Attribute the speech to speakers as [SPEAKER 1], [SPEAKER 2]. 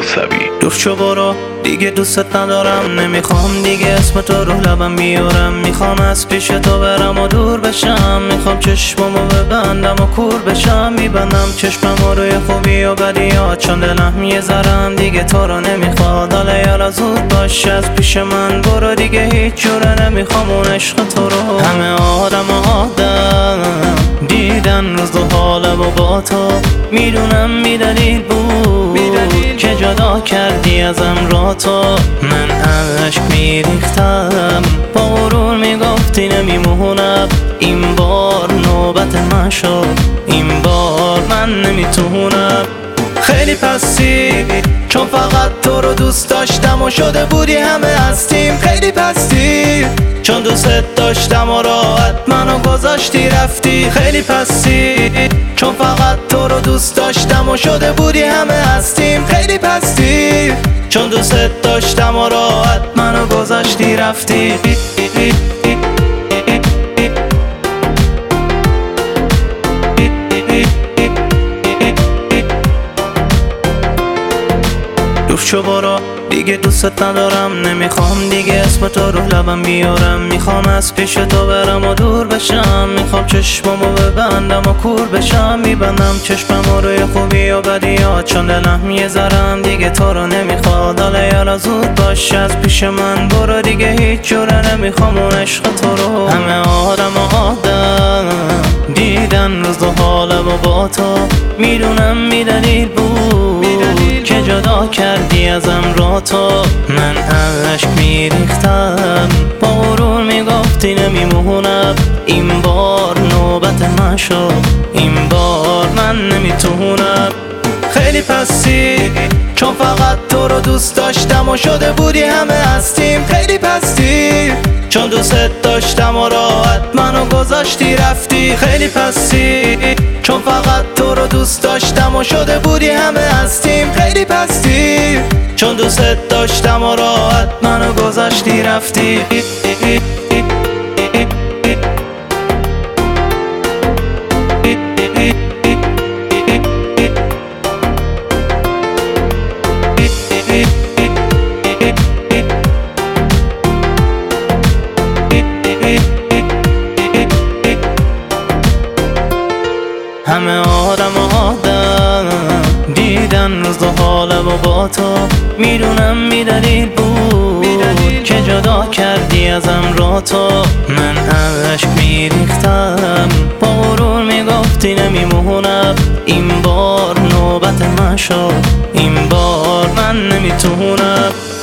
[SPEAKER 1] موسوی.
[SPEAKER 2] دور شو برو دیگه دوست ندارم، نمیخوام دیگه اسم تو رو لبم بیارم. میخوام از پیش تو برم و دور بشم، میخوام چشممو ببندم و کور بشم. میبندم چشممو روی خوبی و بدیات، چون دلم یه ذرم دیگه تو رو نمیخواد. حالا یالا زود باش از پیش من برو، دیگه هیچ جوره نمیخوام اون عشق تو رو. همه آدم دیدن روز و حالم و با تو، میدونم میدلیل بود که جدا کردی ازم را تو. من عشق میریختم، با غرور میگفتی نمیمونم. این بار نوبت من شد، این بار من نمیتونم. خیلی پستی چون فقط تو رو دوست داشتم و شده بودی همه هستیم. خیلی پستی چون دوست داشتم و راحت منو گذاشتی رفتی. خیلی پستی چون فقط تو رو دوست داشتم و شده بودی همه هستیم. خیلی پستی چون دوست داشتم و راحت منو گذاشتی رفتی. دور شو برو دیگه دوست ندارم، نمیخوام دیگه اسم تو رو لبم بیارم. میخوام از پیش تو برم و دور بشم، میخوام چشممو ببندم و کور بشم. میبندم چشممو روی خوبی و بدیات، چون دلم یه ذرم دیگه تو رو نمیخواد. حالا یالا زود باش از پیش من برو، دیگه هیچ جوره نمیخوام اون عشق تو رو. همه آدم دیدن روز و حالم و با تو، میدونم میدلیل بود که جدا کردی ازم را تو. من عشق میریختم، با غرور میگفتی نمیمونم. این بار نوبت من شد، این بار من نمیتونم. خیلی پستی چون فقط تو رو دوست داشتم و شده بودی همه هستیم. خیلی پستی چون دوست داشتم و راحت منو گذاشتی رفتی. خیلی پستی چون فقط تو رو دوست داشتم و شده بودی همه هستیم. خیلی پستی چون دوست داشتم و راحت منو گذاشتی رفتی. همه آدم دیدن روز و حالم و با تو، میدونم میدلیل بود که جدا کردی ازم را تو. من عشق میریختم، با غرور میگفتی نمیمونم. این بار نوبت من شد، این بار من نمیتونم.